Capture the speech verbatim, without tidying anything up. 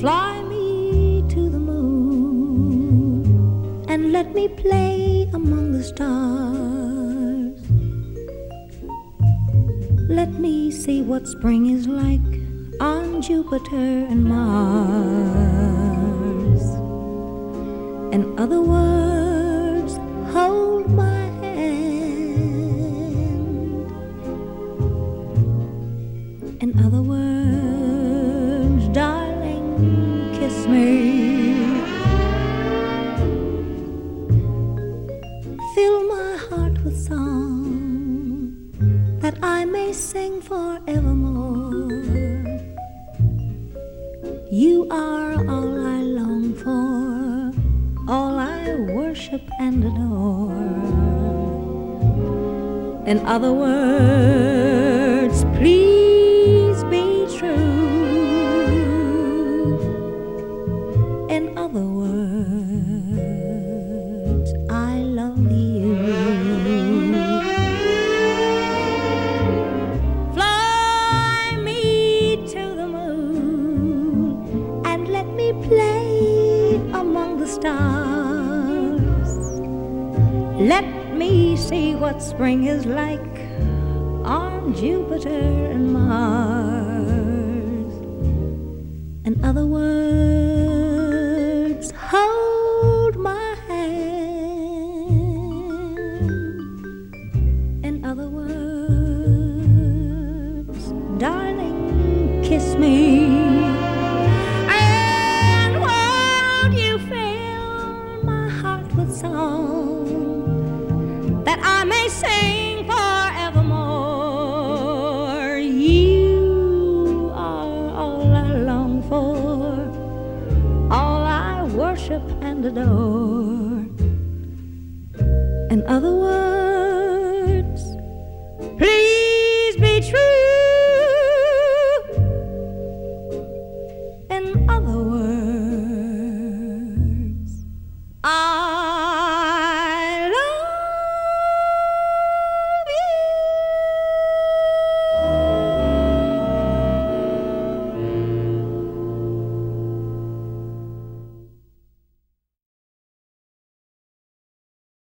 Fly me to the moon and let me play among the stars. Let me see what spring is like on Jupiter and Mars. In other words, hold my hand. In other words, darling, kiss me. Fill my heart with song that I may sing forevermore. You are all I long for, all I worship and adore. In other words, please be true. In other words, I love you. Fly me to the moon and let me play among the stars. Let me see what spring is like on Jupiter and Mars. In other words, hold my hand. In other words, darling, kiss me. And won't you fill my heart with song that I may sing forevermore. You are all I long for, all I worship and adore. In other words, please be true.